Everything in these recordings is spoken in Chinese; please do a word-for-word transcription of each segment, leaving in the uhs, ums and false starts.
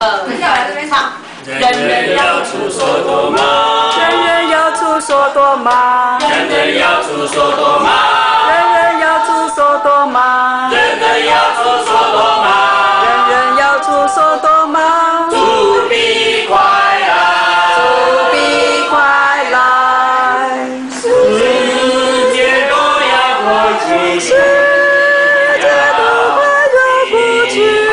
呃，要来这边唱。 人人要出所多玛， 人人要出所多玛， 人人要出所多玛， 人人要出所多玛， 人人要出所多玛， 人人要出所多玛， 主必快来， 主必快来， 世界都要过去， 世界都快要过去。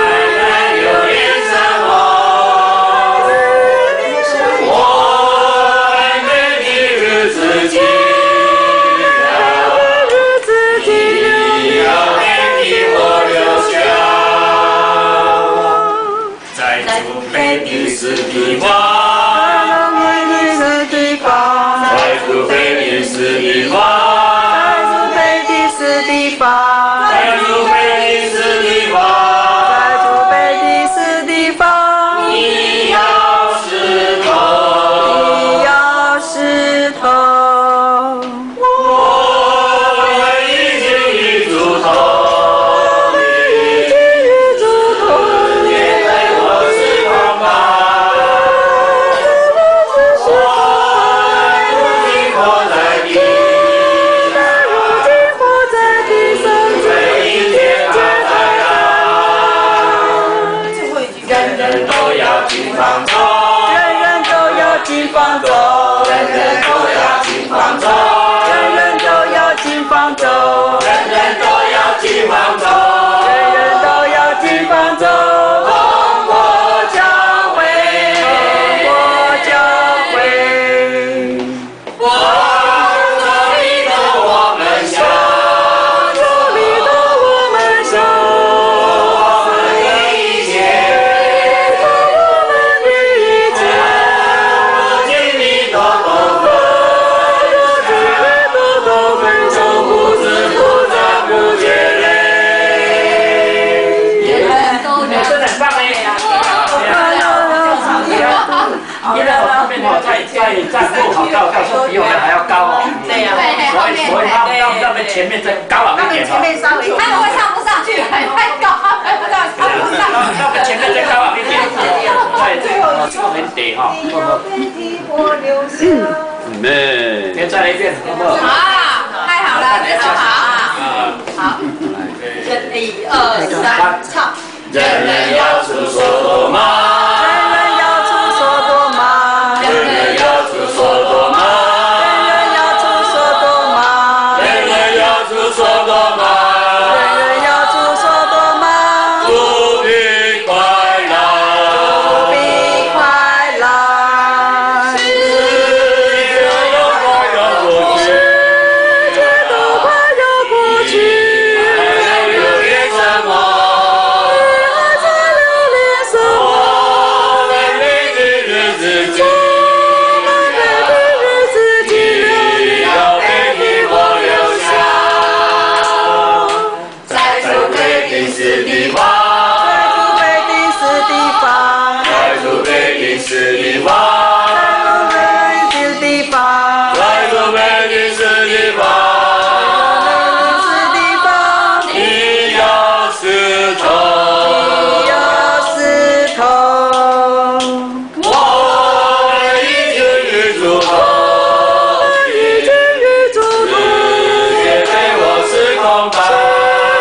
是地方， 是地方， 在主北地是地方， 在主北地是地方， 在主北地是地方， 在主北地是地方， 你要石头， 你要石头， 我们已经与主同。 人人都要进方舟， 人人都要进方舟， 人人都要进方舟， 人人都要进方舟， 人人都要进方舟， 通过教会， 通过教会。 我这里的我们想， 这里的我们想， 我们的一切。 因为我这边哦，在在在不好高高，是比我们还要高哦。 对呀， 所以所以他们要他们前面再高昂一点哦。 前面稍微，他们会唱不上去，太高，他们唱不上去。 那们前面再高昂一点。对，这个很得哈。嗯，再再来一遍，好不好？ 好，太好了，非常好。好，一二三，唱。 人人要出所多玛。 人人要出所多玛， 人人要出所多玛， 人人要出所多玛， 人人要出所多玛， 主必快来， 主必快来， 世界都快要过去， 世界都快要过去， 还留恋什么？ 还在留恋什么？ 我们每日日子记。 是地方， 在主北地是地方， 在主北地是地方， 在主北地是地方， 在主北地是地方， 是地方， 你要石头， 你要石头， 我们已经与主同， 已经与主同， 世界对我是空白。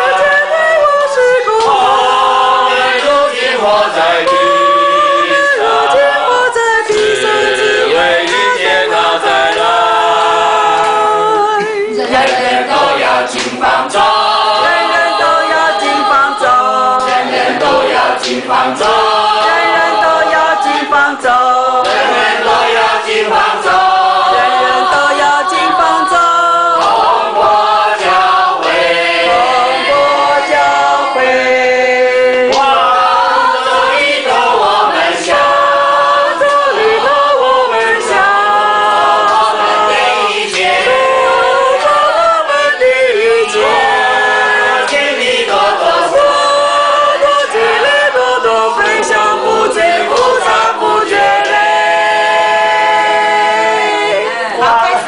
活在地上，只为遇见他再来。人人都要进方舟， 人人都要进方舟， 人人都要进方舟， 人人都要进方舟， 人人都要进方舟。